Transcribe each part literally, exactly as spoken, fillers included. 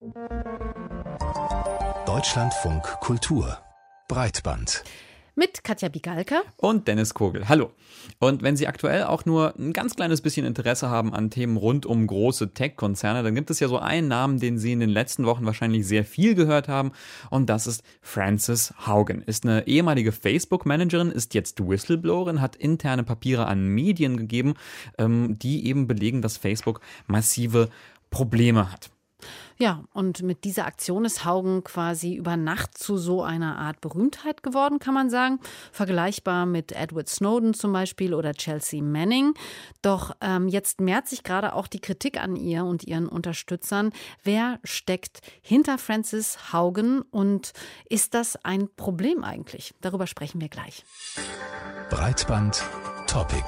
Deutschlandfunk Kultur Breitband mit Katja Bigalka und Dennis Kogel. Hallo. Und wenn Sie aktuell auch nur ein ganz kleines bisschen Interesse haben an Themen rund um große Tech-Konzerne, dann gibt es ja so einen Namen, den Sie in den letzten Wochen wahrscheinlich sehr viel gehört haben, und das ist Frances Haugen. Ist eine ehemalige Facebook-Managerin, ist jetzt Whistleblowerin, hat interne Papiere an Medien gegeben, die eben belegen, dass Facebook massive Probleme hat. Ja, und mit dieser Aktion ist Haugen quasi über Nacht zu so einer Art Berühmtheit geworden, kann man sagen. Vergleichbar mit Edward Snowden zum Beispiel oder Chelsea Manning. Doch ähm, jetzt mehrt sich gerade auch die Kritik an ihr und ihren Unterstützern. Wer steckt hinter Frances Haugen und ist das ein Problem eigentlich? Darüber sprechen wir gleich. Breitband Topic.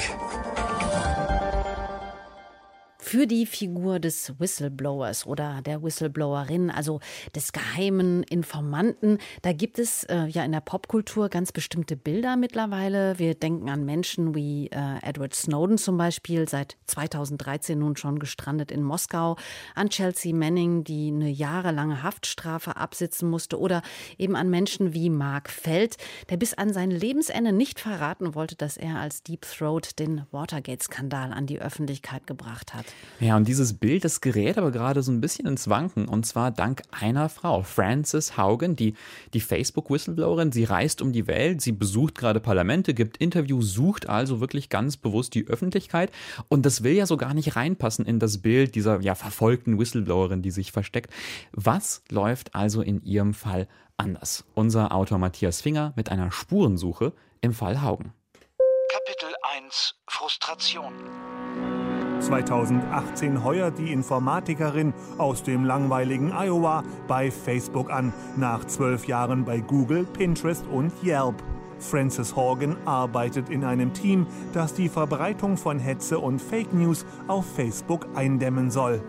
Für die Figur des Whistleblowers oder der Whistleblowerin, also des geheimen Informanten, da gibt es äh, ja in der Popkultur ganz bestimmte Bilder mittlerweile. Wir denken an Menschen wie äh, Edward Snowden zum Beispiel, seit zweitausenddreizehn nun schon gestrandet in Moskau, an Chelsea Manning, die eine jahrelange Haftstrafe absitzen musste, oder eben an Menschen wie Mark Feld, der bis an sein Lebensende nicht verraten wollte, dass er als Deep Throat den Watergate-Skandal an die Öffentlichkeit gebracht hat. Ja, und dieses Bild, das gerät aber gerade so ein bisschen ins Wanken, und zwar dank einer Frau, Frances Haugen, die, die Facebook-Whistleblowerin. Sie reist um die Welt, sie besucht gerade Parlamente, gibt Interviews, sucht also wirklich ganz bewusst die Öffentlichkeit, und das will ja so gar nicht reinpassen in das Bild dieser ja verfolgten Whistleblowerin, die sich versteckt. Was läuft also in ihrem Fall anders? Unser Autor Matthias Finger mit einer Spurensuche im Fall Haugen. Kapitel eins – Frustration. zweitausendachtzehn heuert die Informatikerin aus dem langweiligen Iowa bei Facebook an, nach zwölf Jahren bei Google, Pinterest und Yelp. Frances Haugen arbeitet in einem Team, das die Verbreitung von Hetze und Fake News auf Facebook eindämmen soll.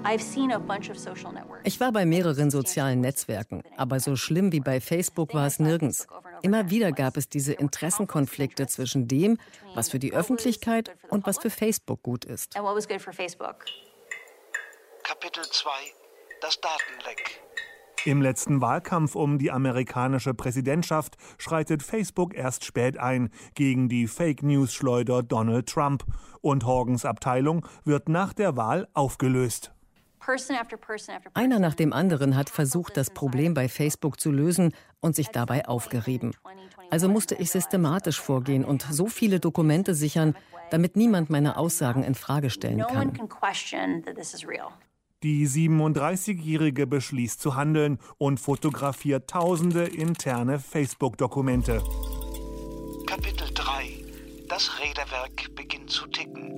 Ich war bei mehreren sozialen Netzwerken, aber so schlimm wie bei Facebook war es nirgends. Immer wieder gab es diese Interessenkonflikte zwischen dem, was für die Öffentlichkeit und was für Facebook gut ist. Kapitel zwei – Das Datenleck. Im letzten Wahlkampf um die amerikanische Präsidentschaft schreitet Facebook erst spät ein gegen die Fake-News-Schleuder Donald Trump. Und Haugens Abteilung wird nach der Wahl aufgelöst. Einer nach dem anderen hat versucht, das Problem bei Facebook zu lösen und sich dabei aufgerieben. Also musste ich systematisch vorgehen und so viele Dokumente sichern, damit niemand meine Aussagen in Frage stellen kann. Die siebenunddreißigjährige beschließt zu handeln und fotografiert tausende interne Facebook-Dokumente. Kapitel drei – Das Räderwerk beginnt zu ticken.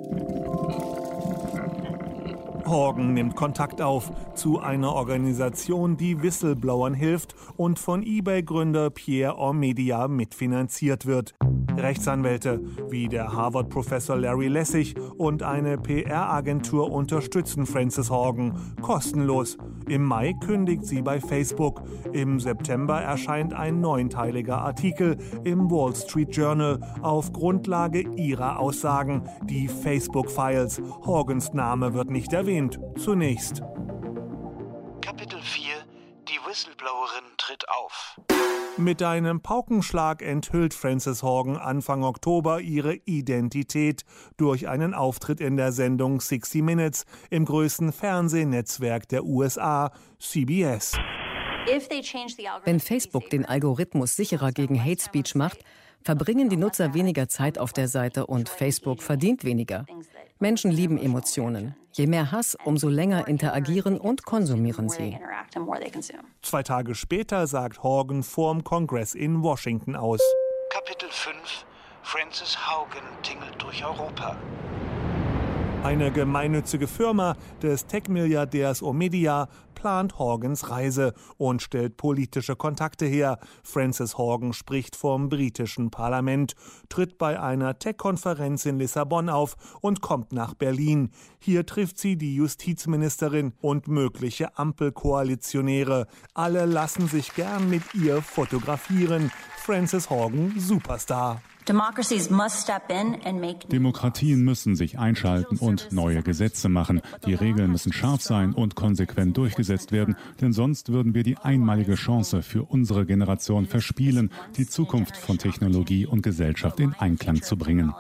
Haugen nimmt Kontakt auf zu einer Organisation, die Whistleblowern hilft und von eBay-Gründer Pierre Omidyar mitfinanziert wird. Rechtsanwälte wie der Harvard-Professor Larry Lessig und eine P R-Agentur unterstützen Frances Haugen kostenlos. Im Mai kündigt sie bei Facebook. Im September erscheint ein neunteiliger Artikel im Wall Street Journal auf Grundlage ihrer Aussagen, die Facebook-Files. Haugens Name wird nicht erwähnt, zunächst. Kapitel vier – Die Whistleblowerin tritt auf. Mit einem Paukenschlag enthüllt Frances Haugen Anfang Oktober ihre Identität durch einen Auftritt in der Sendung sixty minutes im größten Fernsehnetzwerk der U S A, C B S. Wenn Facebook den Algorithmus sicherer gegen Hate Speech macht, verbringen die Nutzer weniger Zeit auf der Seite und Facebook verdient weniger. Menschen lieben Emotionen. Je mehr Hass, umso länger interagieren und konsumieren sie. Zwei Tage später sagt Haugen vorm Kongress in Washington aus. Kapitel fünf – Frances Haugen tingelt durch Europa. Eine gemeinnützige Firma des Tech-Milliardärs Omidyar plant Haugens Reise und stellt politische Kontakte her. Frances Haugen spricht vom britischen Parlament, tritt bei einer Tech-Konferenz in Lissabon auf und kommt nach Berlin. Hier trifft sie die Justizministerin und mögliche Ampelkoalitionäre. Alle lassen sich gern mit ihr fotografieren. Frances Haugen, Superstar. Demokratien müssen sich einschalten und neue Gesetze machen. Die Regeln müssen scharf sein und konsequent durchgesetzt werden, denn sonst würden wir die einmalige Chance für unsere Generation verspielen, die Zukunft von Technologie und Gesellschaft in Einklang zu bringen.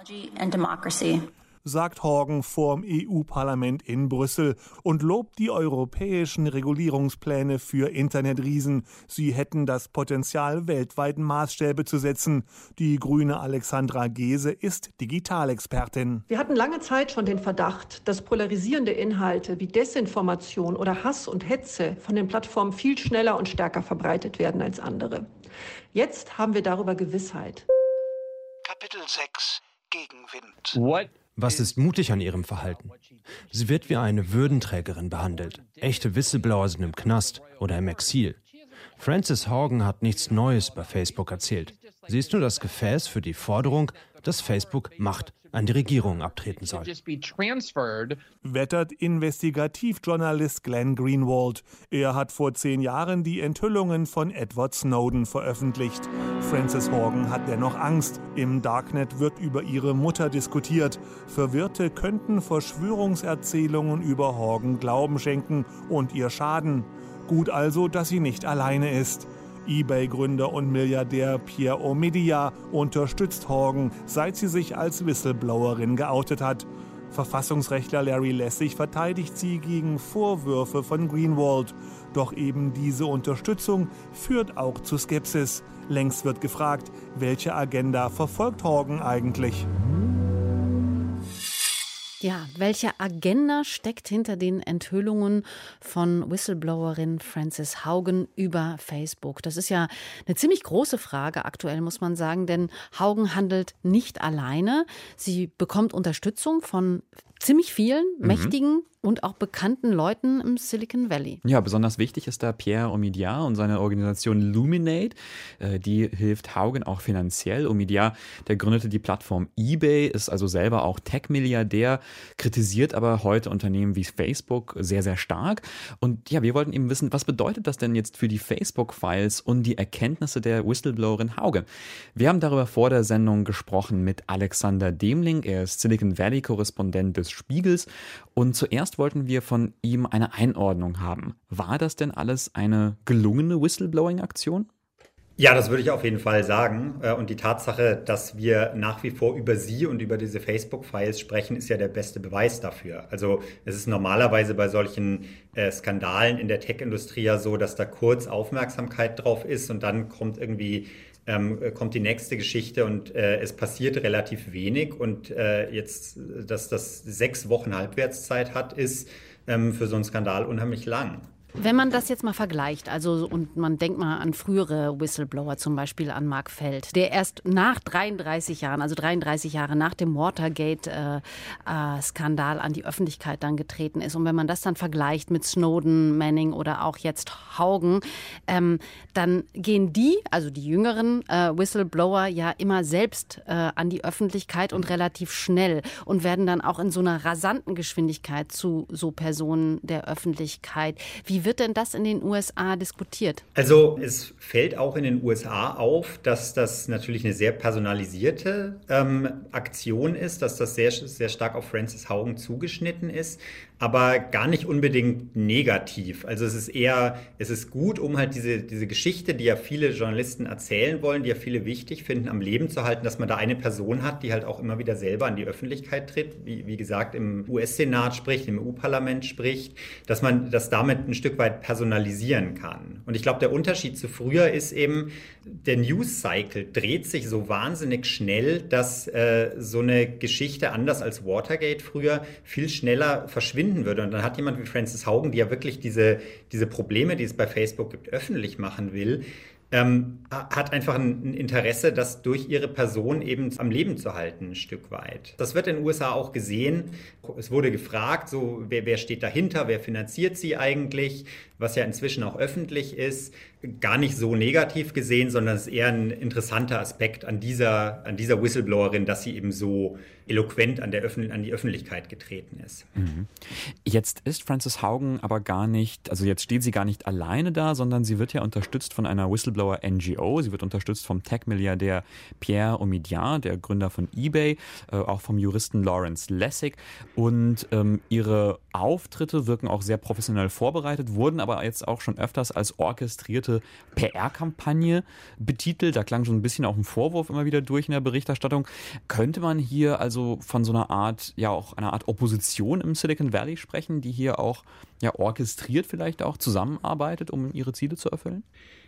Sagt Horgan vorm E U-Parlament in Brüssel und lobt die europäischen Regulierungspläne für Internetriesen. Sie hätten das Potenzial, weltweit Maßstäbe zu setzen. Die grüne Alexandra Gese ist Digitalexpertin. Wir hatten lange Zeit schon den Verdacht, dass polarisierende Inhalte wie Desinformation oder Hass und Hetze von den Plattformen viel schneller und stärker verbreitet werden als andere. Jetzt haben wir darüber Gewissheit. Kapitel sechs. Gegenwind. What? Was ist mutig an ihrem Verhalten? Sie wird wie eine Würdenträgerin behandelt. Echte Whistleblower sind im Knast oder im Exil. Frances Haugen hat nichts Neues bei Facebook erzählt. Sie ist nur das Gefäß für die Forderung, dass Facebook Macht an die Regierung abtreten soll. Wettert Investigativjournalist Glenn Greenwald. Er hat vor zehn Jahren die Enthüllungen von Edward Snowden veröffentlicht. Frances Haugen hat dennoch Angst. Im Darknet wird über ihre Mutter diskutiert. Verwirrte könnten Verschwörungserzählungen über Haugen Glauben schenken und ihr schaden. Gut also, dass sie nicht alleine ist. eBay-Gründer und Milliardär Pierre Omidyar unterstützt Haugen, seit sie sich als Whistleblowerin geoutet hat. Verfassungsrechtler Larry Lessig verteidigt sie gegen Vorwürfe von Greenwald. Doch eben diese Unterstützung führt auch zu Skepsis. Längst wird gefragt, welche Agenda verfolgt Haugen eigentlich? Ja, welche Agenda steckt hinter den Enthüllungen von Whistleblowerin Frances Haugen über Facebook? Das ist ja eine ziemlich große Frage aktuell, muss man sagen, denn Haugen handelt nicht alleine. Sie bekommt Unterstützung von ziemlich vielen mhm. mächtigen und auch bekannten Leuten im Silicon Valley. Ja, besonders wichtig ist da Pierre Omidyar und seine Organisation Luminate. Die hilft Haugen auch finanziell. Omidyar, der gründete die Plattform eBay, ist also selber auch Tech-Milliardär, kritisiert aber heute Unternehmen wie Facebook sehr, sehr stark. Und ja, wir wollten eben wissen, was bedeutet das denn jetzt für die Facebook-Files und die Erkenntnisse der Whistleblowerin Haugen? Wir haben darüber vor der Sendung gesprochen mit Alexander Demling. Er ist Silicon Valley-Korrespondent des Spiegels. Und zuerst wollten wir von ihm eine Einordnung haben. War das denn alles eine gelungene Whistleblowing-Aktion? Ja, das würde ich auf jeden Fall sagen. Und die Tatsache, dass wir nach wie vor über sie und über diese Facebook-Files sprechen, ist ja der beste Beweis dafür. Also es ist normalerweise bei solchen äh, Skandalen in der Tech-Industrie ja so, dass da kurz Aufmerksamkeit drauf ist und dann kommt irgendwie ähm, kommt die nächste Geschichte und äh, es passiert relativ wenig. Und äh, jetzt, dass das sechs Wochen Halbwertszeit hat, ist ähm, für so einen Skandal unheimlich lang. Wenn man das jetzt mal vergleicht, also und man denkt mal an frühere Whistleblower, zum Beispiel an Mark Feld, der erst nach dreiunddreißig Jahren, also dreiunddreißig Jahre nach dem Watergate-Skandal äh, äh, an die Öffentlichkeit dann getreten ist. Und wenn man das dann vergleicht mit Snowden, Manning oder auch jetzt Haugen, ähm, dann gehen die, also die jüngeren äh, Whistleblower, ja immer selbst äh, an die Öffentlichkeit und relativ schnell und werden dann auch in so einer rasanten Geschwindigkeit zu so Personen der Öffentlichkeit. Wie Wie wird denn das in den U S A diskutiert? Also es fällt auch in den U S A auf, dass das natürlich eine sehr personalisierte ähm, Aktion ist, dass das sehr, sehr stark auf Frances Haugen zugeschnitten ist, aber gar nicht unbedingt negativ. Also es ist eher, es ist gut, um halt diese, diese Geschichte, die ja viele Journalisten erzählen wollen, die ja viele wichtig finden, am Leben zu halten, dass man da eine Person hat, die halt auch immer wieder selber an die Öffentlichkeit tritt, wie, wie gesagt im U S-Senat spricht, im E U-Parlament spricht, dass man das damit ein Stück weit personalisieren kann. Und ich glaube, der Unterschied zu früher ist eben, der News-Cycle dreht sich so wahnsinnig schnell, dass äh, so eine Geschichte, anders als Watergate früher, viel schneller verschwinden würde. Und dann hat jemand wie Frances Haugen, die ja wirklich diese, diese Probleme, die es bei Facebook gibt, öffentlich machen will, ähm, hat einfach ein Interesse, das durch ihre Person eben am Leben zu halten, ein Stück weit. Das wird in den U S A auch gesehen. Es wurde gefragt, so, wer, wer steht dahinter, wer finanziert sie eigentlich, was ja inzwischen auch öffentlich ist. Gar nicht so negativ gesehen, sondern es ist eher ein interessanter Aspekt an dieser, an dieser Whistleblowerin, dass sie eben so eloquent an, der Öffn- an die Öffentlichkeit getreten ist. Mhm. Jetzt ist Frances Haugen aber gar nicht, also jetzt steht sie gar nicht alleine da, sondern sie wird ja unterstützt von einer Whistleblowerin Whistleblower N G O. Sie wird unterstützt vom Tech-Milliardär Pierre Omidyar, der Gründer von eBay, äh, auch vom Juristen Lawrence Lessig. Und ähm, ihre Auftritte wirken auch sehr professionell vorbereitet, wurden aber jetzt auch schon öfters als orchestrierte P R-Kampagne betitelt. Da klang schon ein bisschen auch ein Vorwurf immer wieder durch in der Berichterstattung. Könnte man hier also von so einer Art, ja auch einer Art Opposition im Silicon Valley sprechen, die hier auch ja orchestriert vielleicht auch zusammenarbeitet, um ihre Ziele zu erfüllen?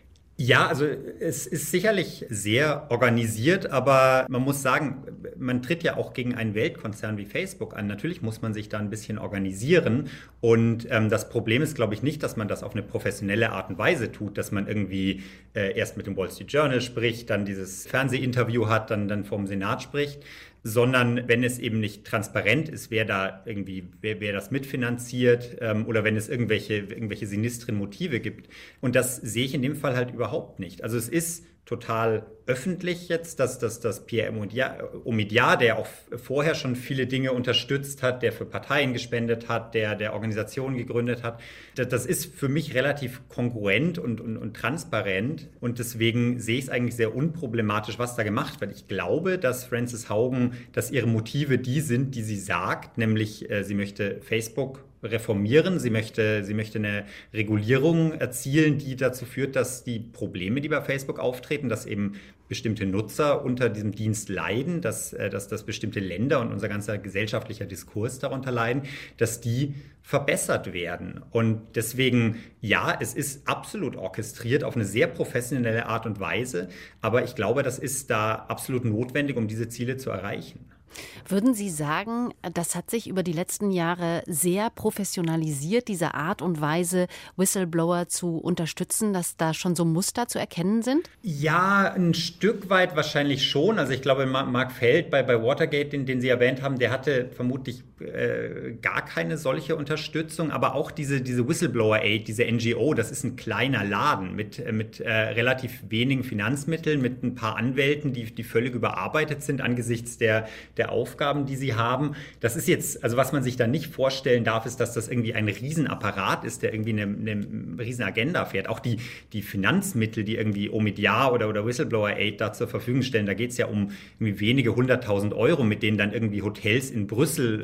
Ja, also es ist sicherlich sehr organisiert, aber man muss sagen, man tritt ja auch gegen einen Weltkonzern wie Facebook an. Natürlich muss man sich da ein bisschen organisieren und ähm, das Problem ist, glaube ich, nicht, dass man das auf eine professionelle Art und Weise tut, dass man irgendwie äh, erst mit dem Wall Street Journal spricht, dann dieses Fernsehinterview hat, dann, dann vom Senat spricht, sondern wenn es eben nicht transparent ist, wer da irgendwie, wer, wer das mitfinanziert ähm, oder wenn es irgendwelche, irgendwelche sinistren Motive gibt. Und das sehe ich in dem Fall halt überhaupt nicht. Also es ist total öffentlich jetzt, dass, dass, dass Pierre Omidyar, der auch vorher schon viele Dinge unterstützt hat, der für Parteien gespendet hat, der, der Organisationen gegründet hat, das, das ist für mich relativ kongruent und, und, und transparent und deswegen sehe ich es eigentlich sehr unproblematisch, was da gemacht wird. Ich glaube, dass Frances Haugen, dass ihre Motive die sind, die sie sagt, nämlich äh, sie möchte Facebook reformieren. Sie möchte, sie möchte eine Regulierung erzielen, die dazu führt, dass die Probleme, die bei Facebook auftreten, dass eben bestimmte Nutzer unter diesem Dienst leiden, dass, dass, dass bestimmte Länder und unser ganzer gesellschaftlicher Diskurs darunter leiden, dass die verbessert werden. Und deswegen, ja, es ist absolut orchestriert auf eine sehr professionelle Art und Weise, aber ich glaube, das ist da absolut notwendig, um diese Ziele zu erreichen. Würden Sie sagen, das hat sich über die letzten Jahre sehr professionalisiert, diese Art und Weise, Whistleblower zu unterstützen, dass da schon so Muster zu erkennen sind? Ja, ein Stück weit wahrscheinlich schon. Also ich glaube, Mark Feld bei, bei Watergate, den, den Sie erwähnt haben, der hatte vermutlich äh, gar keine solche Unterstützung. Aber auch diese, diese Whistleblower-Aid, diese N G O, das ist ein kleiner Laden mit, mit äh, relativ wenigen Finanzmitteln, mit ein paar Anwälten, die, die völlig überarbeitet sind angesichts der, der der Aufgaben, die sie haben. Das ist jetzt, also was man sich da nicht vorstellen darf, ist, dass das irgendwie ein Riesenapparat ist, der irgendwie eine, eine Riesenagenda fährt. Auch die, die Finanzmittel, die irgendwie Omidyar oder, oder Whistleblower-Aid da zur Verfügung stellen, da geht es ja um irgendwie wenige hunderttausend Euro, mit denen dann irgendwie Hotels in Brüssel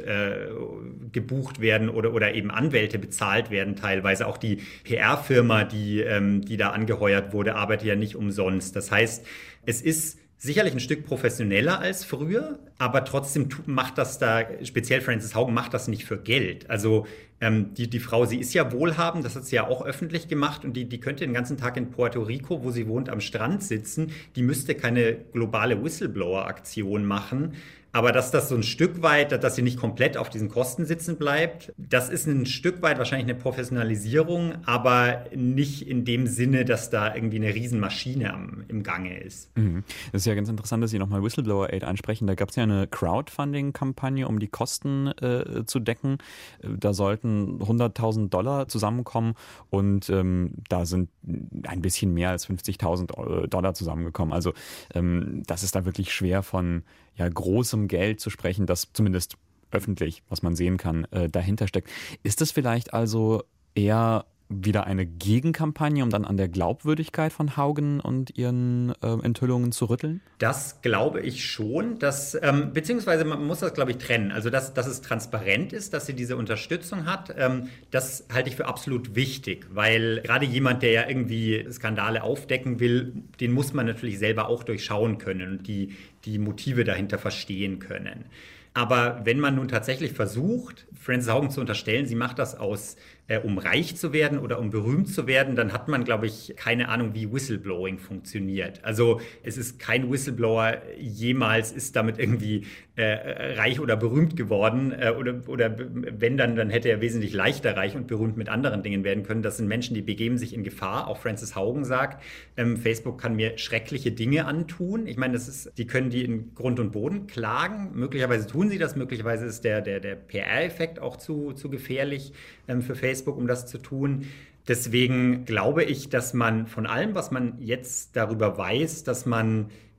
äh, gebucht werden oder, oder eben Anwälte bezahlt werden teilweise. Auch die P R-Firma, die, ähm, die da angeheuert wurde, arbeitet ja nicht umsonst. Das heißt, es ist sicherlich ein Stück professioneller als früher, aber trotzdem macht das da, speziell Frances Haugen macht das nicht für Geld. Also ähm, die, die Frau, sie ist ja wohlhabend, das hat sie ja auch öffentlich gemacht und die, die könnte den ganzen Tag in Puerto Rico, wo sie wohnt, am Strand sitzen. Die müsste keine globale Whistleblower-Aktion machen. Aber dass das so ein Stück weit, dass sie nicht komplett auf diesen Kosten sitzen bleibt, das ist ein Stück weit wahrscheinlich eine Professionalisierung, aber nicht in dem Sinne, dass da irgendwie eine Riesenmaschine am, im Gange ist. Mhm. Das ist ja ganz interessant, dass Sie nochmal Whistleblower-Aid ansprechen. Da gab es ja eine Crowdfunding-Kampagne, um die Kosten äh, zu decken. Da sollten hunderttausend Dollar zusammenkommen und ähm, da sind ein bisschen mehr als fünfzigtausend Dollar zusammengekommen. Also ähm, das ist da wirklich schwer von ja, großem Geld zu sprechen, das zumindest öffentlich, was man sehen kann, äh, dahinter steckt. Ist das vielleicht also eher wieder eine Gegenkampagne, um dann an der Glaubwürdigkeit von Haugen und ihren äh, Enthüllungen zu rütteln? Das glaube ich schon, dass, ähm, beziehungsweise man muss das, glaube ich, trennen. Also, dass, dass es transparent ist, dass sie diese Unterstützung hat, ähm, das halte ich für absolut wichtig, weil gerade jemand, der ja irgendwie Skandale aufdecken will, den muss man natürlich selber auch durchschauen können und die, die Motive dahinter verstehen können. Aber wenn man nun tatsächlich versucht, Frances Haugen zu unterstellen, sie macht das aus, äh, um reich zu werden oder um berühmt zu werden, dann hat man, glaube ich, keine Ahnung, wie Whistleblowing funktioniert. Also es ist kein Whistleblower jemals ist damit irgendwie äh, reich oder berühmt geworden. Äh, oder, oder wenn dann, dann hätte er wesentlich leichter reich und berühmt mit anderen Dingen werden können. Das sind Menschen, die begeben sich in Gefahr. Auch Frances Haugen sagt, ähm, Facebook kann mir schreckliche Dinge antun. Ich meine, das ist, die können die in Grund und Boden klagen. Möglicherweise tun sie das. Möglicherweise ist der, der, der P R-Effekt auch zu, zu gefährlich ähm, für Facebook, um das zu tun. Deswegen glaube ich, dass man von allem, was man jetzt darüber weiß, dass man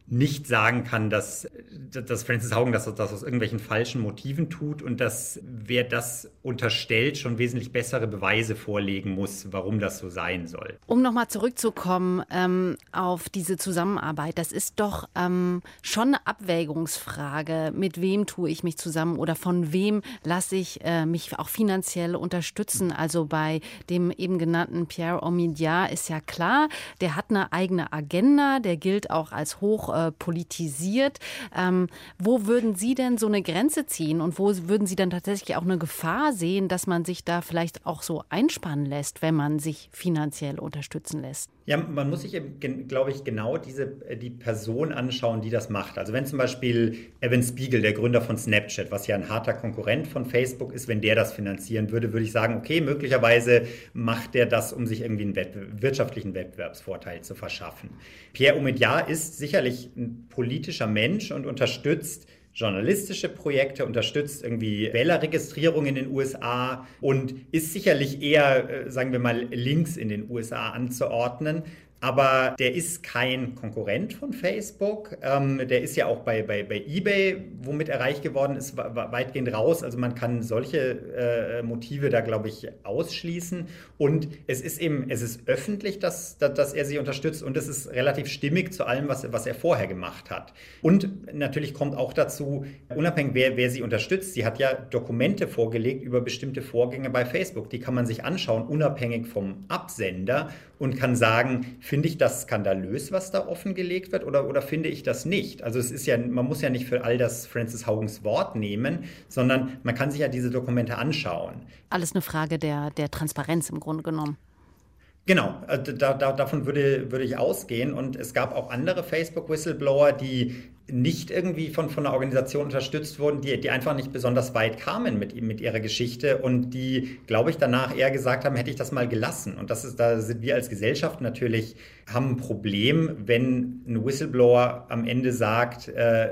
nicht sagen kann, dass, dass Frances Haugen das, das aus irgendwelchen falschen Motiven tut und dass wer das unterstellt, schon wesentlich bessere Beweise vorlegen muss, warum das so sein soll. Um nochmal zurückzukommen ähm, auf diese Zusammenarbeit, das ist doch ähm, schon eine Abwägungsfrage, mit wem tue ich mich zusammen oder von wem lasse ich äh, mich auch finanziell unterstützen. Also bei dem eben genannten Pierre Omidyar ist ja klar, der hat eine eigene Agenda, der gilt auch als hoch äh, politisiert. Ähm, wo würden Sie denn so eine Grenze ziehen und wo würden Sie dann tatsächlich auch eine Gefahr sehen, dass man sich da vielleicht auch so einspannen lässt, wenn man sich finanziell unterstützen lässt? Ja, man muss sich eben, glaube ich, genau diese, die Person anschauen, die das macht. Also wenn zum Beispiel Evan Spiegel, der Gründer von Snapchat, was ja ein harter Konkurrent von Facebook ist, wenn der das finanzieren würde, würde ich sagen, okay, möglicherweise macht der das, um sich irgendwie einen Wettbe- wirtschaftlichen Wettbewerbsvorteil zu verschaffen. Pierre Omidyar ist sicherlich ein politischer Mensch und unterstützt journalistische Projekte, unterstützt irgendwie Wählerregistrierung in den U S A und ist sicherlich eher, äh, sagen wir mal, links in den U S A anzuordnen. Aber der ist kein Konkurrent von Facebook. Ähm, der ist ja auch bei, bei, bei eBay, womit er reich geworden ist, weitgehend raus. Also man kann solche äh, Motive da, glaube ich, ausschließen. Und es ist eben, es ist öffentlich, dass, dass er sie unterstützt und es ist relativ stimmig zu allem, was, was er vorher gemacht hat. Und natürlich kommt auch dazu, unabhängig wer, wer sie unterstützt, sie hat ja Dokumente vorgelegt über bestimmte Vorgänge bei Facebook. Die kann man sich anschauen, unabhängig vom Absender und kann sagen, finde ich das skandalös, was da offengelegt wird, oder, oder finde ich das nicht? Also es ist ja, man muss ja nicht für all das Frances Haugens Wort nehmen, sondern man kann sich ja diese Dokumente anschauen. Alles eine Frage der, der Transparenz im Grunde genommen. Genau, da, da, davon würde, würde ich ausgehen. Und es gab auch andere Facebook-Whistleblower, die nicht irgendwie von, von einer Organisation unterstützt wurden, die, die einfach nicht besonders weit kamen mit, mit ihrer Geschichte und die, glaube ich, danach eher gesagt haben, hätte ich das mal gelassen. Und das ist, da sind wir als Gesellschaft natürlich, haben ein Problem, wenn ein Whistleblower am Ende sagt, äh,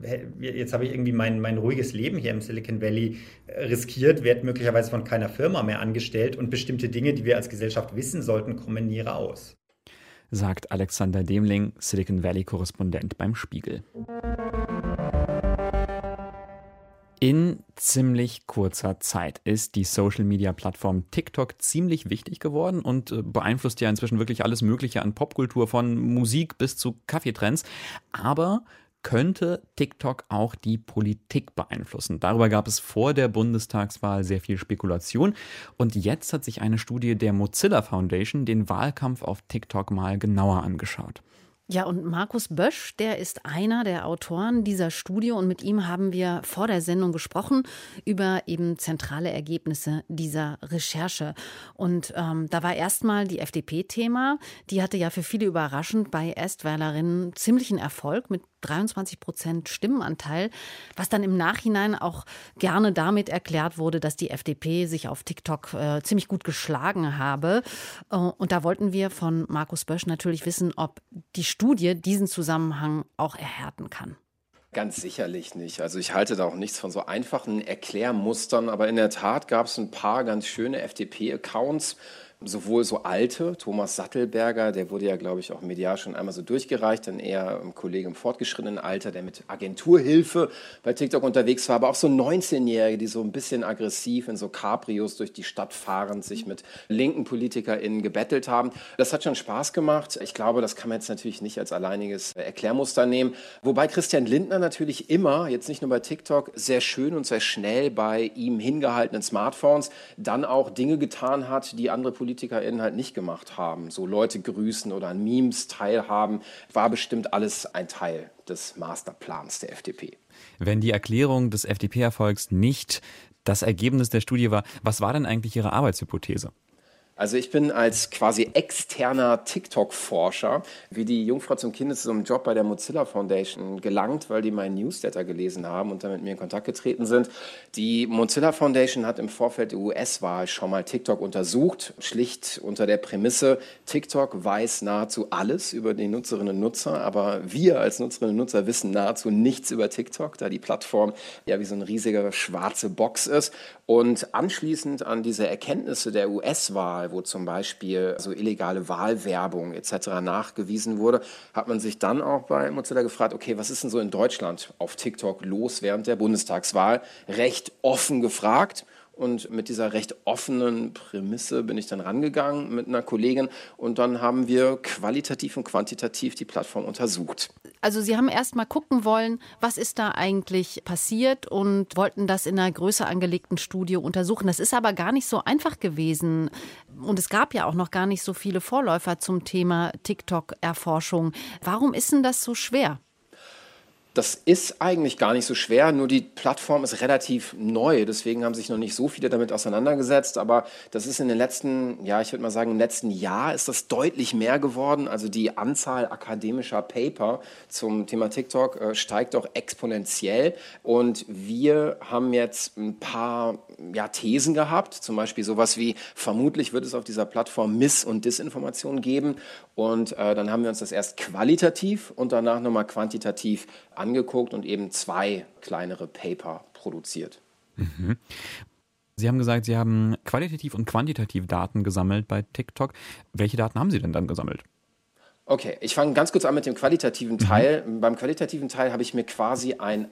jetzt habe ich irgendwie mein, mein ruhiges Leben hier im Silicon Valley riskiert, werde möglicherweise von keiner Firma mehr angestellt und bestimmte Dinge, die wir als Gesellschaft wissen sollten, kommen nie raus. Sagt Alexander Demling, Silicon Valley-Korrespondent beim Spiegel. In ziemlich kurzer Zeit ist die Social-Media-Plattform TikTok ziemlich wichtig geworden und beeinflusst ja inzwischen wirklich alles Mögliche an Popkultur, von Musik bis zu Kaffeetrends. Aber könnte TikTok auch die Politik beeinflussen? Darüber gab es vor der Bundestagswahl sehr viel Spekulation. Und jetzt hat sich eine Studie der Mozilla Foundation den Wahlkampf auf TikTok mal genauer angeschaut. Ja, und Markus Bösch, der ist einer der Autoren dieser Studie und mit ihm haben wir vor der Sendung gesprochen über eben zentrale Ergebnisse dieser Recherche. Und ähm, da war erstmal die F D P-Thema. Die hatte ja für viele überraschend bei Erstwählerinnen ziemlichen Erfolg mit dreiundzwanzig Prozent Stimmenanteil, was dann im Nachhinein auch gerne damit erklärt wurde, dass die F D P sich auf TikTok äh, ziemlich gut geschlagen habe. Äh, und da wollten wir von Markus Bösch natürlich wissen, ob die Studie diesen Zusammenhang auch erhärten kann. Ganz sicherlich nicht. Also ich halte da auch nichts von so einfachen Erklärmustern, aber in der Tat gab es ein paar ganz schöne F D P-Accounts, sowohl so alte, Thomas Sattelberger, der wurde ja, glaube ich, auch medial schon einmal so durchgereicht, dann eher ein Kollege im fortgeschrittenen Alter, der mit Agenturhilfe bei TikTok unterwegs war, aber auch so neunzehnjährige, die so ein bisschen aggressiv in so Cabrios durch die Stadt fahrend sich mit linken PolitikerInnen gebettelt haben. Das hat schon Spaß gemacht. Ich glaube, das kann man jetzt natürlich nicht als alleiniges Erklärmuster nehmen. Wobei Christian Lindner natürlich immer, jetzt nicht nur bei TikTok, sehr schön und sehr schnell bei ihm hingehaltenen Smartphones dann auch Dinge getan hat, die andere PolitikerInnen PolitikerInnen halt nicht gemacht haben. So Leute grüßen oder an Memes teilhaben, war bestimmt alles ein Teil des Masterplans der F D P. Wenn die Erklärung des F D P-Erfolgs nicht das Ergebnis der Studie war, was war denn eigentlich Ihre Arbeitshypothese? Also ich bin als quasi externer TikTok-Forscher wie die Jungfrau zum Kind zu einem Job bei der Mozilla Foundation gelangt, weil die meinen Newsletter gelesen haben und dann mit mir in Kontakt getreten sind. Die Mozilla Foundation hat im Vorfeld der U S-Wahl schon mal TikTok untersucht, schlicht unter der Prämisse, TikTok weiß nahezu alles über die Nutzerinnen und Nutzer, aber wir als Nutzerinnen und Nutzer wissen nahezu nichts über TikTok, da die Plattform ja wie so eine riesige schwarze Box ist. Und anschließend an diese Erkenntnisse der U S-Wahl, äh, wo zum Beispiel so illegale Wahlwerbung et cetera nachgewiesen wurde, hat man sich dann auch bei Mozilla gefragt, okay, was ist denn so in Deutschland auf TikTok los während der Bundestagswahl? Recht offen gefragt. Und mit dieser recht offenen Prämisse bin ich dann rangegangen mit einer Kollegin und dann haben wir qualitativ und quantitativ die Plattform untersucht. Also Sie haben erst mal gucken wollen, was ist da eigentlich passiert und wollten das in einer größer angelegten Studie untersuchen. Das ist aber gar nicht so einfach gewesen. Und es gab ja auch noch gar nicht so viele Vorläufer zum Thema TikTok-Erforschung. Warum ist denn das so schwer? Das ist eigentlich gar nicht so schwer, nur die Plattform ist relativ neu, deswegen haben sich noch nicht so viele damit auseinandergesetzt, aber das ist in den letzten, ja, ich würde mal sagen, im letzten Jahr ist das deutlich mehr geworden, also die Anzahl akademischer Paper zum Thema TikTok äh, steigt auch exponentiell und wir haben jetzt ein paar ja, Thesen gehabt, zum Beispiel sowas wie, vermutlich wird es auf dieser Plattform Miss- und Disinformation geben und äh, dann haben wir uns das erst qualitativ und danach nochmal quantitativ angeguckt und eben zwei kleinere Paper produziert. Mhm. Sie haben gesagt, Sie haben qualitativ und quantitativ Daten gesammelt bei TikTok. Welche Daten haben Sie denn dann gesammelt? Okay, ich fange ganz kurz an mit dem qualitativen Teil. Mhm. Beim qualitativen Teil habe ich mir quasi ein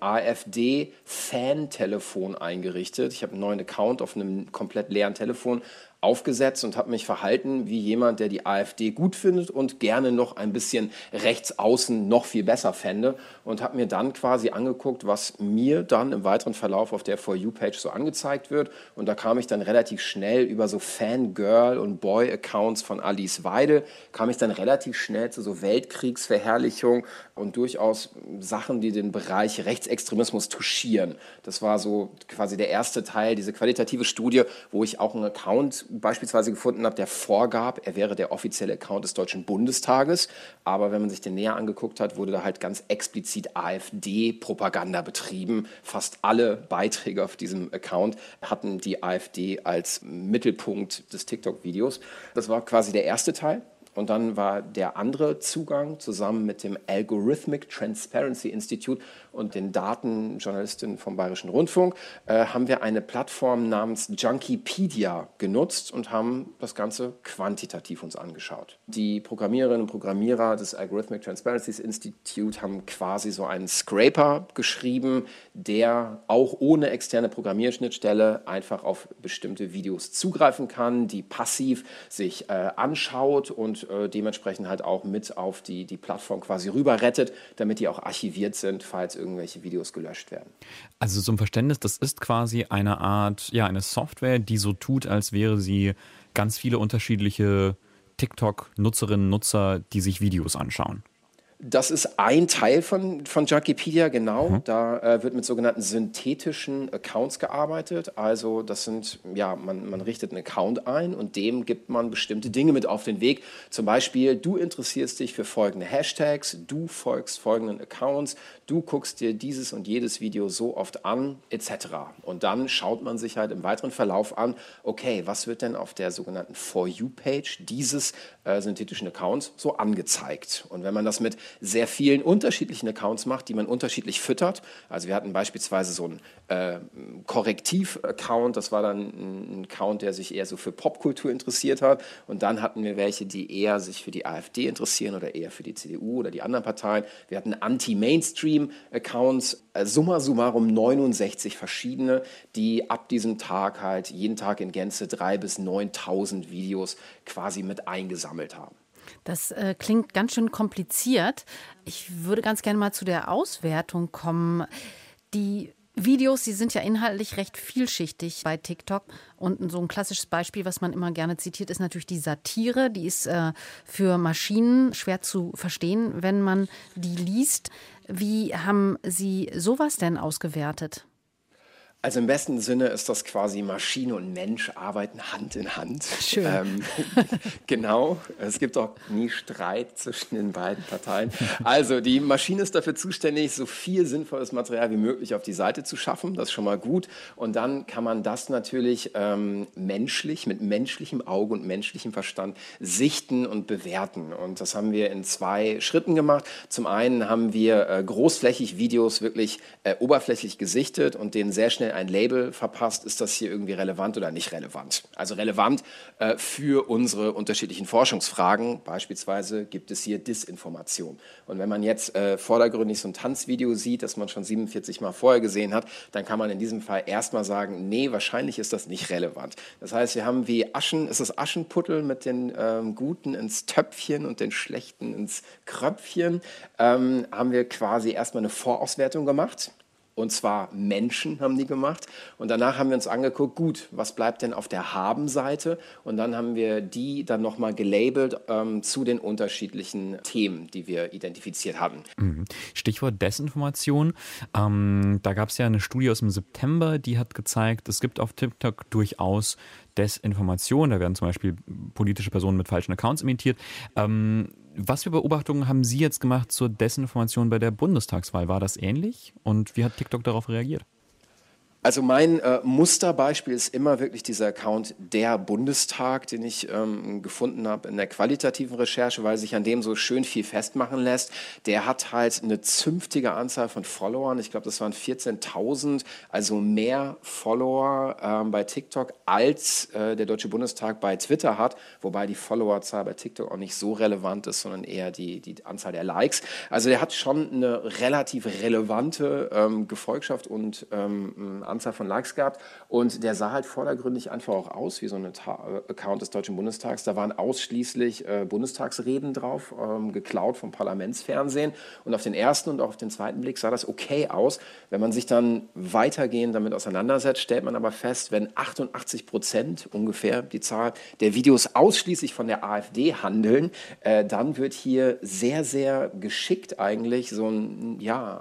AfD-Fan-Telefon eingerichtet. Ich habe einen neuen Account auf einem komplett leeren Telefon aufgesetzt und habe mich verhalten wie jemand, der die AfD gut findet und gerne noch ein bisschen rechts außen noch viel besser fände und habe mir dann quasi angeguckt, was mir dann im weiteren Verlauf auf der For You-Page so angezeigt wird und da kam ich dann relativ schnell über so Fangirl- und Boy-Accounts von Alice Weidel, kam ich dann relativ schnell zu so Weltkriegsverherrlichung und durchaus Sachen, die den Bereich Rechtsextremismus touchieren. Das war so quasi der erste Teil, diese qualitative Studie, wo ich auch einen Account beispielsweise gefunden habe, der vorgab, er wäre der offizielle Account des Deutschen Bundestages. Aber wenn man sich den näher angeguckt hat, wurde da halt ganz explizit AfD-Propaganda betrieben. Fast alle Beiträge auf diesem Account hatten die AfD als Mittelpunkt des TikTok-Videos. Das war quasi der erste Teil. Und dann war der andere Zugang zusammen mit dem Algorithmic Transparency Institute und den Datenjournalistinnen vom Bayerischen Rundfunk, äh, haben wir eine Plattform namens Junkipedia genutzt und haben das Ganze quantitativ uns angeschaut. Die Programmiererinnen und Programmierer des Algorithmic Transparency Institute haben quasi so einen Scraper geschrieben, der auch ohne externe Programmierschnittstelle einfach auf bestimmte Videos zugreifen kann, die passiv sich äh, anschaut und äh, dementsprechend halt auch mit auf die, die Plattform quasi rüber rettet, damit die auch archiviert sind, falls irgendwelche Videos gelöscht werden. Also zum Verständnis, das ist quasi eine Art, ja, eine Software, die so tut, als wäre sie ganz viele unterschiedliche TikTok-Nutzerinnen und Nutzer, die sich Videos anschauen. Das ist ein Teil von, von Junkipedia, genau. Mhm. Da äh, wird mit sogenannten synthetischen Accounts gearbeitet. Also das sind, ja, man, man richtet einen Account ein und dem gibt man bestimmte Dinge mit auf den Weg. Zum Beispiel, du interessierst dich für folgende Hashtags, du folgst folgenden Accounts, du guckst dir dieses und jedes Video so oft an, et cetera. Und dann schaut man sich halt im weiteren Verlauf an, okay, was wird denn auf der sogenannten For You-Page dieses äh, synthetischen Accounts so angezeigt? Und wenn man das mit sehr vielen unterschiedlichen Accounts macht, die man unterschiedlich füttert. Also wir hatten beispielsweise so einen äh, Korrektiv-Account, das war dann ein Account, der sich eher so für Popkultur interessiert hat. Und dann hatten wir welche, die eher sich für die AfD interessieren oder eher für die C D U oder die anderen Parteien. Wir hatten Anti-Mainstream-Accounts, äh, summa summarum neunundsechzig verschiedene, die ab diesem Tag halt jeden Tag in Gänze dreitausend bis neuntausend Videos quasi mit eingesammelt haben. Das äh, klingt ganz schön kompliziert. Ich würde ganz gerne mal zu der Auswertung kommen. Die Videos, die sind ja inhaltlich recht vielschichtig bei TikTok. Und so ein klassisches Beispiel, was man immer gerne zitiert, ist natürlich die Satire. Die ist äh, für Maschinen schwer zu verstehen, wenn man die liest. Wie haben Sie sowas denn ausgewertet? Also im besten Sinne ist das quasi Maschine und Mensch arbeiten Hand in Hand. Schön. Ähm, genau, es gibt auch nie Streit zwischen den beiden Parteien. Also die Maschine ist dafür zuständig, so viel sinnvolles Material wie möglich auf die Seite zu schaffen. Das ist schon mal gut. Und dann kann man das natürlich ähm, menschlich, mit menschlichem Auge und menschlichem Verstand sichten und bewerten. Und das haben wir in zwei Schritten gemacht. Zum einen haben wir äh, großflächig Videos wirklich äh, oberflächlich gesichtet und denen sehr schnell schnell ein Label verpasst, ist das hier irgendwie relevant oder nicht relevant. Also relevant äh, für unsere unterschiedlichen Forschungsfragen. Beispielsweise gibt es hier Disinformation. Und wenn man jetzt äh, vordergründig so ein Tanzvideo sieht, das man schon siebenundvierzig Mal vorher gesehen hat, dann kann man in diesem Fall erstmal sagen, nee, wahrscheinlich ist das nicht relevant. Das heißt, wir haben wie Aschen, ist das Aschenputtel mit den ähm, Guten ins Töpfchen und den Schlechten ins Kröpfchen, ähm, haben wir quasi erstmal eine Vorauswertung gemacht. Und zwar Menschen haben die gemacht. Und danach haben wir uns angeguckt, gut, was bleibt denn auf der Haben-Seite? Und dann haben wir die dann nochmal gelabelt ähm, zu den unterschiedlichen Themen, die wir identifiziert hatten. Stichwort Desinformation. Ähm, da gab es ja eine Studie aus dem September, die hat gezeigt, es gibt auf TikTok durchaus Desinformation. Da werden zum Beispiel politische Personen mit falschen Accounts imitiert. Ähm, Was für Beobachtungen haben Sie jetzt gemacht zur Desinformation bei der Bundestagswahl? War das ähnlich? Und wie hat TikTok darauf reagiert? Also mein äh, Musterbeispiel ist immer wirklich dieser Account Der Bundestag, den ich ähm, gefunden habe in der qualitativen Recherche, weil sich an dem so schön viel festmachen lässt. Der hat halt eine zünftige Anzahl von Followern. Ich glaube, das waren vierzehntausend, also mehr Follower ähm, bei TikTok, als äh, der Deutsche Bundestag bei Twitter hat. Wobei die Followerzahl bei TikTok auch nicht so relevant ist, sondern eher die, die Anzahl der Likes. Also der hat schon eine relativ relevante ähm, Gefolgschaft und ähm, Anzahl von Likes gehabt und der sah halt vordergründig einfach auch aus wie so ein Ta- Account des Deutschen Bundestags. Da waren ausschließlich äh, Bundestagsreden drauf, ähm, geklaut vom Parlamentsfernsehen und auf den ersten und auch auf den zweiten Blick sah das okay aus. Wenn man sich dann weitergehend damit auseinandersetzt, stellt man aber fest, wenn achtundachtzig Prozent ungefähr die Zahl der Videos ausschließlich von der AfD handeln, äh, dann wird hier sehr, sehr geschickt eigentlich so ein ja,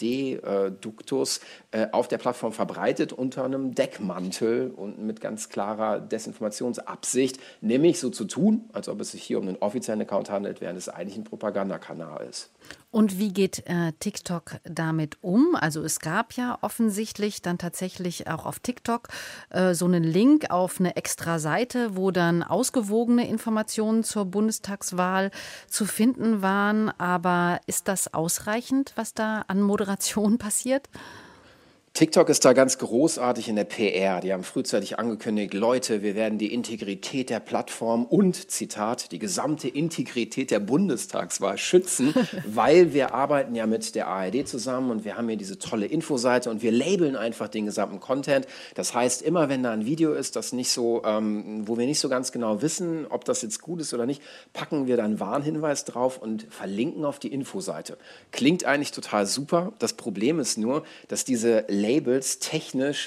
AfD-Duktus äh, auf der Plattform verbreitet. verbreitet unter einem Deckmantel und mit ganz klarer Desinformationsabsicht, nämlich so zu tun, als ob es sich hier um einen offiziellen Account handelt, während es eigentlich ein Propagandakanal ist. Und wie geht äh, TikTok damit um? Also es gab ja offensichtlich dann tatsächlich auch auf TikTok äh, so einen Link auf eine extra Seite, wo dann ausgewogene Informationen zur Bundestagswahl zu finden waren. Aber ist das ausreichend, was da an Moderation passiert? TikTok ist da ganz großartig in der P R. Die haben frühzeitig angekündigt, Leute, wir werden die Integrität der Plattform und, Zitat, die gesamte Integrität der Bundestagswahl schützen, weil wir arbeiten ja mit der A R D zusammen und wir haben hier diese tolle Infoseite und wir labeln einfach den gesamten Content. Das heißt, immer wenn da ein Video ist, das nicht so, ähm, wo wir nicht so ganz genau wissen, ob das jetzt gut ist oder nicht, packen wir dann einen Warnhinweis drauf und verlinken auf die Infoseite. Klingt eigentlich total super. Das Problem ist nur, dass diese Labels technisch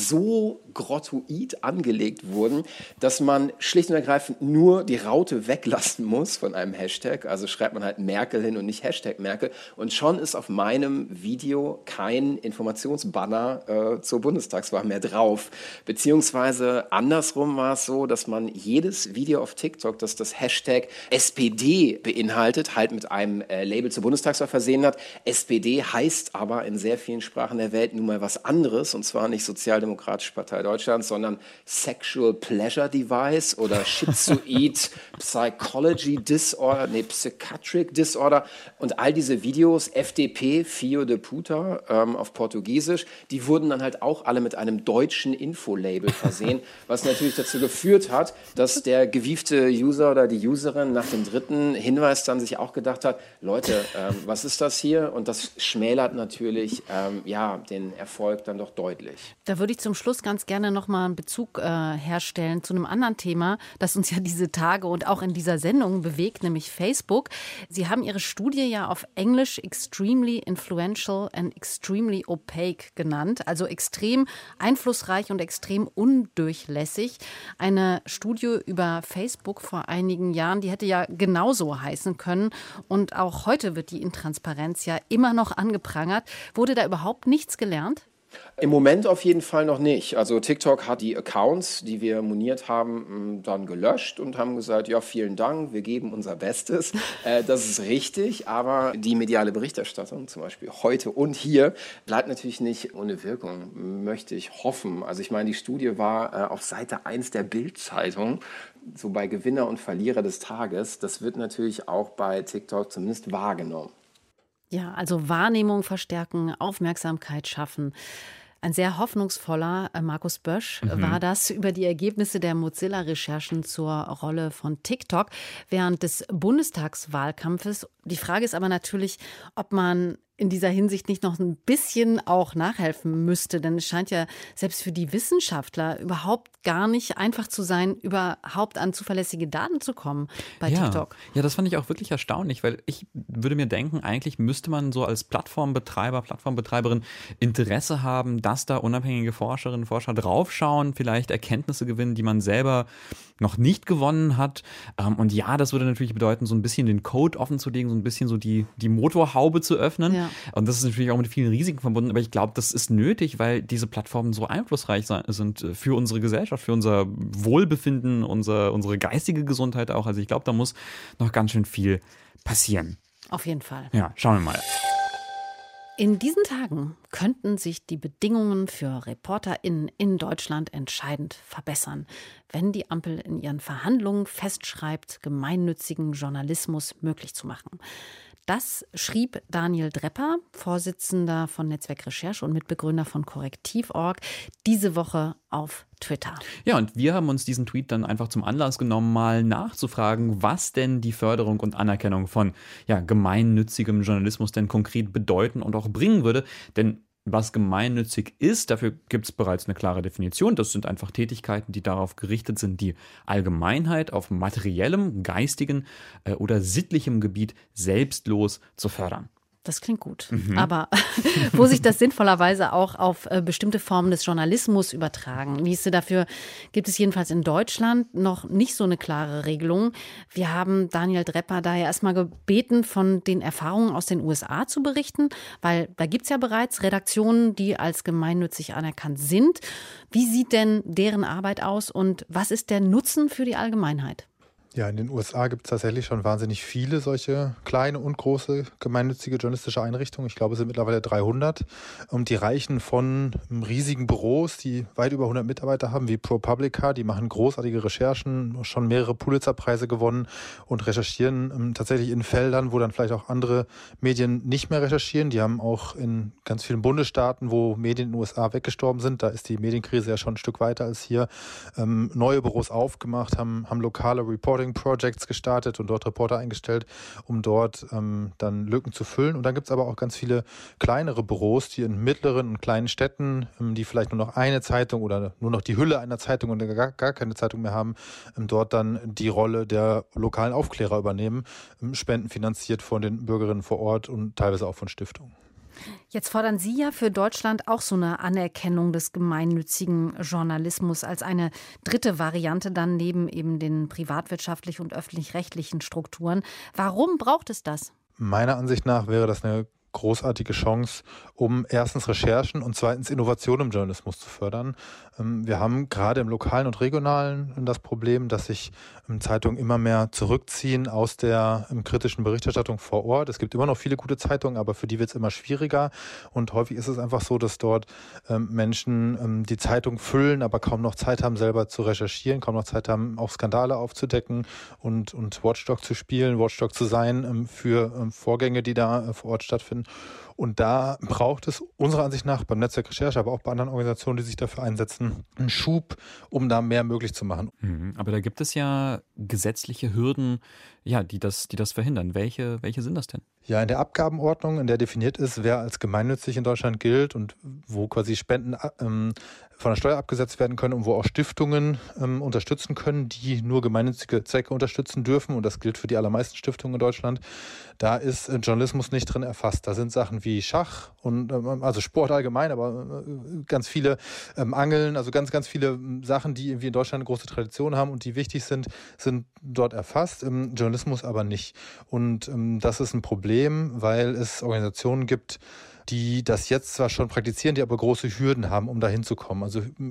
so grottoid angelegt wurden, dass man schlicht und ergreifend nur die Raute weglassen muss von einem Hashtag. Also schreibt man halt Merkel hin und nicht Hashtag Merkel. Und schon ist auf meinem Video kein Informationsbanner äh, zur Bundestagswahl mehr drauf. Beziehungsweise andersrum war es so, dass man jedes Video auf TikTok, das das Hashtag S P D beinhaltet, halt mit einem äh, Label zur Bundestagswahl versehen hat. S P D heißt aber in sehr vielen Sprachen der Welt nun mal was anderes, und zwar nicht Sozialdemokratische Partei Deutschlands, sondern Sexual Pleasure Device oder Schizoid Psychology Disorder, nee, Psychiatric Disorder und all diese Videos, F D P, Filho de Puta ähm, auf Portugiesisch, die wurden dann halt auch alle mit einem deutschen Infolabel versehen, was natürlich dazu geführt hat, dass der gewiefte User oder die Userin nach dem dritten Hinweis dann sich auch gedacht hat, Leute, ähm, was ist das hier? Und das schmälert natürlich ähm, ja, den Erfolg dann doch deutlich. Da würde ich zum Schluss ganz gerne noch mal einen Bezug äh, herstellen zu einem anderen Thema, das uns ja diese Tage und auch in dieser Sendung bewegt, nämlich Facebook. Sie haben Ihre Studie ja auf Englisch extremely influential and extremely opaque genannt, also extrem einflussreich und extrem undurchlässig. Eine Studie über Facebook vor einigen Jahren, die hätte ja genauso heißen können. Und auch heute wird die Intransparenz ja immer noch angeprangert. Wurde da überhaupt nichts gelernt? Im Moment auf jeden Fall noch nicht. Also TikTok hat die Accounts, die wir moniert haben, dann gelöscht und haben gesagt, ja, vielen Dank, wir geben unser Bestes. Äh, das ist richtig, aber die mediale Berichterstattung, zum Beispiel heute und hier, bleibt natürlich nicht ohne Wirkung, möchte ich hoffen. Also ich meine, die Studie war äh, auf Seite eins der Bild-Zeitung, so bei Gewinner und Verlierer des Tages. Das wird natürlich auch bei TikTok zumindest wahrgenommen. Ja, also Wahrnehmung verstärken, Aufmerksamkeit schaffen. Ein sehr hoffnungsvoller äh, Markus Bösch mhm. war das über die Ergebnisse der Mozilla-Recherchen zur Rolle von TikTok während des Bundestagswahlkampfes. Die Frage ist aber natürlich, ob man in dieser Hinsicht nicht noch ein bisschen auch nachhelfen müsste. Denn es scheint ja selbst für die Wissenschaftler überhaupt gar nicht einfach zu sein, überhaupt an zuverlässige Daten zu kommen bei ja. TikTok. Ja, das fand ich auch wirklich erstaunlich, weil ich würde mir denken, eigentlich müsste man so als Plattformbetreiber, Plattformbetreiberin Interesse haben, dass da unabhängige Forscherinnen und Forscher draufschauen, vielleicht Erkenntnisse gewinnen, die man selber noch nicht gewonnen hat. Und ja, das würde natürlich bedeuten, so ein bisschen den Code offen zu legen, so ein bisschen so die, die Motorhaube zu öffnen. Ja. Und das ist natürlich auch mit vielen Risiken verbunden, aber ich glaube, das ist nötig, weil diese Plattformen so einflussreich sind für unsere Gesellschaft, für unser Wohlbefinden, unser, unsere geistige Gesundheit auch. Also ich glaube, da muss noch ganz schön viel passieren. Auf jeden Fall. Ja, schauen wir mal. In diesen Tagen könnten sich die Bedingungen für ReporterInnen in Deutschland entscheidend verbessern, wenn die Ampel in ihren Verhandlungen festschreibt, gemeinnützigen Journalismus möglich zu machen. Das schrieb Daniel Drepper, Vorsitzender von Netzwerk Recherche und Mitbegründer von Korrektiv Punkt org, diese Woche auf Twitter. Ja, und wir haben uns diesen Tweet dann einfach zum Anlass genommen, mal nachzufragen, was denn die Förderung und Anerkennung von ja, gemeinnützigem Journalismus denn konkret bedeuten und auch bringen würde. Denn was gemeinnützig ist, dafür gibt es bereits eine klare Definition. Das sind einfach Tätigkeiten, die darauf gerichtet sind, die Allgemeinheit auf materiellem, geistigen äh, oder sittlichem Gebiet selbstlos zu fördern. Das klingt gut. Mhm. Aber wo sich das sinnvollerweise auch auf äh, bestimmte Formen des Journalismus übertragen ließe, dafür gibt es jedenfalls in Deutschland noch nicht so eine klare Regelung. Wir haben Daniel Drepper daher erstmal gebeten, von den Erfahrungen aus den U S A zu berichten, weil da gibt es ja bereits Redaktionen, die als gemeinnützig anerkannt sind. Wie sieht denn deren Arbeit aus und was ist der Nutzen für die Allgemeinheit? Ja, in den U S A gibt es tatsächlich schon wahnsinnig viele solche kleine und große gemeinnützige journalistische Einrichtungen. Ich glaube, es sind mittlerweile dreihundert. Und die reichen von riesigen Büros, die weit über hundert Mitarbeiter haben, wie ProPublica. Die machen großartige Recherchen, schon mehrere Pulitzer-Preise gewonnen und recherchieren ähm, tatsächlich in Feldern, wo dann vielleicht auch andere Medien nicht mehr recherchieren. Die haben auch in ganz vielen Bundesstaaten, wo Medien in den U S A weggestorben sind, da ist die Medienkrise ja schon ein Stück weiter als hier, ähm, neue Büros aufgemacht, haben, haben lokale Reporting Projects gestartet und dort Reporter eingestellt, um dort ähm, dann Lücken zu füllen. Und dann gibt es aber auch ganz viele kleinere Büros, die in mittleren und kleinen Städten, ähm, die vielleicht nur noch eine Zeitung oder nur noch die Hülle einer Zeitung und gar, gar keine Zeitung mehr haben, ähm, dort dann die Rolle der lokalen Aufklärer übernehmen, ähm, spendenfinanziert von den Bürgerinnen vor Ort und teilweise auch von Stiftungen. Jetzt fordern Sie ja für Deutschland auch so eine Anerkennung des gemeinnützigen Journalismus als eine dritte Variante dann neben eben den privatwirtschaftlich und öffentlich-rechtlichen Strukturen. Warum braucht es das? Meiner Ansicht nach wäre das eine großartige Chance, um erstens Recherchen und zweitens Innovation im Journalismus zu fördern. Wir haben gerade im Lokalen und Regionalen das Problem, dass sich Zeitungen immer mehr zurückziehen aus der kritischen Berichterstattung vor Ort. Es gibt immer noch viele gute Zeitungen, aber für die wird es immer schwieriger. Und häufig ist es einfach so, dass dort Menschen die Zeitung füllen, aber kaum noch Zeit haben, selber zu recherchieren, kaum noch Zeit haben, auch Skandale aufzudecken und, und Watchdog zu spielen, Watchdog zu sein für Vorgänge, die da vor Ort stattfinden. Und da braucht es unserer Ansicht nach beim Netzwerk Recherche, aber auch bei anderen Organisationen, die sich dafür einsetzen, einen Schub, um da mehr möglich zu machen. Mhm, aber da gibt es ja gesetzliche Hürden, ja, die das, die das verhindern. Welche, welche sind das denn? Ja, in der Abgabenordnung, in der definiert ist, wer als gemeinnützig in Deutschland gilt und wo quasi Spenden ähm, von der Steuer abgesetzt werden können und wo auch Stiftungen ähm, unterstützen können, die nur gemeinnützige Zwecke unterstützen dürfen. Und das gilt für die allermeisten Stiftungen in Deutschland. Da ist äh, Journalismus nicht drin erfasst. Da sind Sachen wie Schach und ähm, also Sport allgemein, aber äh, ganz viele ähm, Angeln, also ganz, ganz viele ähm, Sachen, die irgendwie in Deutschland eine große Tradition haben und die wichtig sind, sind dort erfasst. Ähm, Journalismus aber nicht. Und ähm, das ist ein Problem, weil es Organisationen gibt, die das jetzt zwar schon praktizieren, die aber große Hürden haben, um da hinzukommen. Also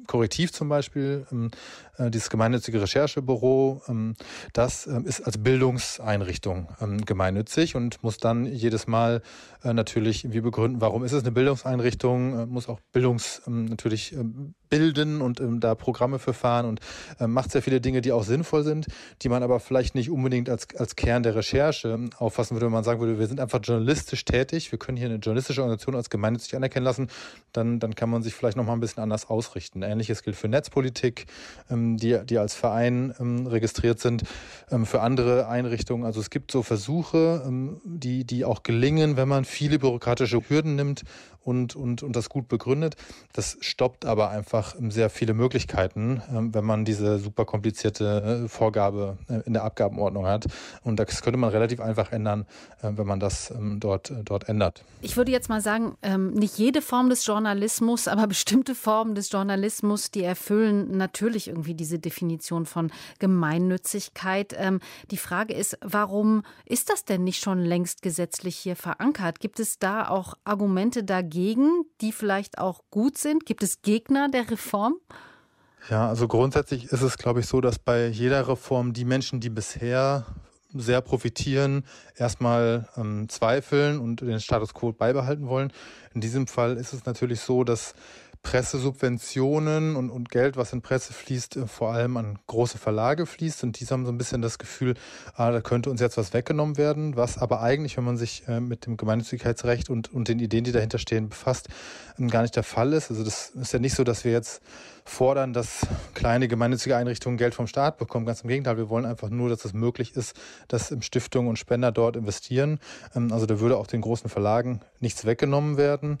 Korrektiv zum Beispiel, ähm, äh, dieses gemeinnützige Recherchebüro, ähm, das ähm, ist als Bildungseinrichtung ähm, gemeinnützig und muss dann jedes Mal äh, natürlich irgendwie begründen, warum ist es eine Bildungseinrichtung, äh, muss auch Bildungs ähm, natürlich ähm, bilden und ähm, da Programme für fahren und ähm, macht sehr viele Dinge, die auch sinnvoll sind, die man aber vielleicht nicht unbedingt als, als Kern der Recherche ähm, auffassen würde, wenn man sagen würde, wir sind einfach journalistisch tätig, wir können hier eine journalistische Organisation als gemeinnützig anerkennen lassen, dann, dann kann man sich vielleicht nochmal ein bisschen anders ausrichten. Ähnliches gilt für Netzpolitik, ähm, die, die als Verein ähm, registriert sind, ähm, für andere Einrichtungen. Also es gibt so Versuche, ähm, die, die auch gelingen, wenn man viele bürokratische Hürden nimmt und, und, und das gut begründet. Das stoppt aber einfach sehr viele Möglichkeiten, wenn man diese super komplizierte Vorgabe in der Abgabenordnung hat. Und das könnte man relativ einfach ändern, wenn man das dort, dort ändert. Ich würde jetzt mal sagen, nicht jede Form des Journalismus, aber bestimmte Formen des Journalismus, die erfüllen natürlich irgendwie diese Definition von Gemeinnützigkeit. Die Frage ist, warum ist das denn nicht schon längst gesetzlich hier verankert? Gibt es da auch Argumente dagegen, die vielleicht auch gut sind? Gibt es Gegner der Reform? Ja, also grundsätzlich ist es, glaube ich, so, dass bei jeder Reform die Menschen, die bisher sehr profitieren, erstmal ähm, zweifeln und den Status quo beibehalten wollen. In diesem Fall ist es natürlich so, dass Pressesubventionen und, und Geld, was in Presse fließt, vor allem an große Verlage fließt. Und die haben so ein bisschen das Gefühl, ah, da könnte uns jetzt was weggenommen werden, was aber eigentlich, wenn man sich äh, mit dem Gemeinnützigkeitsrecht und, und den Ideen, die dahinter stehen, befasst, ähm, gar nicht der Fall ist. Also das ist ja nicht so, dass wir jetzt fordern, dass kleine gemeinnützige Einrichtungen Geld vom Staat bekommen. Ganz im Gegenteil, wir wollen einfach nur, dass es möglich ist, dass Stiftungen und Spender dort investieren. Ähm, also da würde auch den großen Verlagen nichts weggenommen werden.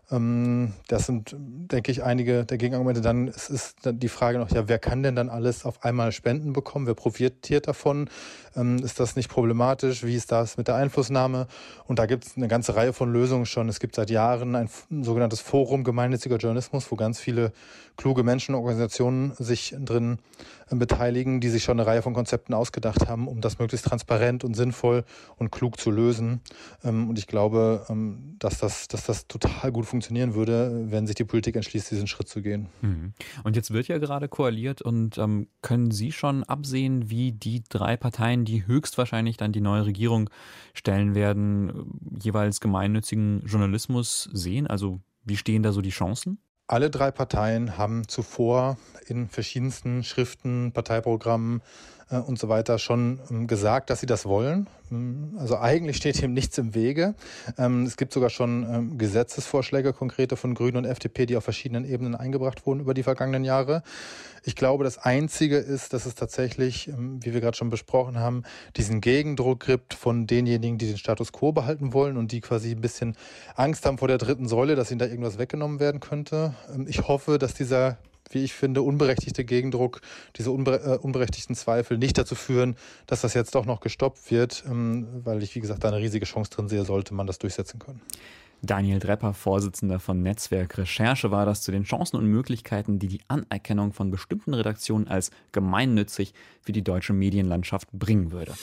Das sind, denke ich, einige der Gegenargumente. Dann ist, ist dann die Frage noch, ja, wer kann denn dann alles auf einmal Spenden bekommen? Wer profitiert davon? Ist das nicht problematisch? Wie ist das mit der Einflussnahme? Und da gibt es eine ganze Reihe von Lösungen schon. Es gibt seit Jahren ein sogenanntes Forum gemeinnütziger Journalismus, wo ganz viele kluge Menschen und Organisationen sich drin beteiligen, die sich schon eine Reihe von Konzepten ausgedacht haben, um das möglichst transparent und sinnvoll und klug zu lösen. Und ich glaube, dass das, dass das total gut funktionieren würde, wenn sich die Politik entschließt, diesen Schritt zu gehen. Und jetzt wird ja gerade koaliert und ähm, können Sie schon absehen, wie die drei Parteien, die höchstwahrscheinlich dann die neue Regierung stellen werden, jeweils gemeinnützigen Journalismus sehen? Also wie stehen da so die Chancen? Alle drei Parteien haben zuvor in verschiedensten Schriften, Parteiprogrammen äh, und so weiter schon ähm, gesagt, dass sie das wollen. Also eigentlich steht dem nichts im Wege. Ähm, es gibt sogar schon ähm, Gesetzesvorschläge, konkrete von Grünen und F D P, die auf verschiedenen Ebenen eingebracht wurden über die vergangenen Jahre. Ich glaube, das Einzige ist, dass es tatsächlich, ähm, wie wir gerade schon besprochen haben, diesen Gegendruck gibt von denjenigen, die den Status quo behalten wollen und die quasi ein bisschen Angst haben vor der dritten Säule, dass ihnen da irgendwas weggenommen werden könnte. Ähm, ich hoffe, dass dieser, wie ich finde, unberechtigte Gegendruck, diese unbe- äh, unberechtigten Zweifel nicht dazu führen, dass das jetzt doch noch gestoppt wird, ähm, weil ich, wie gesagt, da eine riesige Chance drin sehe, sollte man das durchsetzen können. Daniel Drepper, Vorsitzender von Netzwerk Recherche, war das zu den Chancen und Möglichkeiten, die die Anerkennung von bestimmten Redaktionen als gemeinnützig für die deutsche Medienlandschaft bringen würde.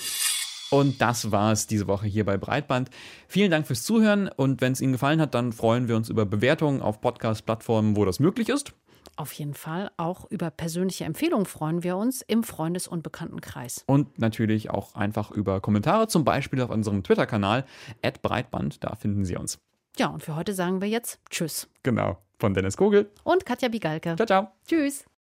Und das war es diese Woche hier bei Breitband. Vielen Dank fürs Zuhören und wenn es Ihnen gefallen hat, dann freuen wir uns über Bewertungen auf Podcast-Plattformen, wo das möglich ist. Auf jeden Fall. Auch über persönliche Empfehlungen freuen wir uns im Freundes- und Bekanntenkreis. Und natürlich auch einfach über Kommentare, zum Beispiel auf unserem Twitter-Kanal at breitband, da finden Sie uns. Ja, und für heute sagen wir jetzt Tschüss. Genau, von Dennis Kogel und Katja Bigalke. Ciao, ciao. Tschüss.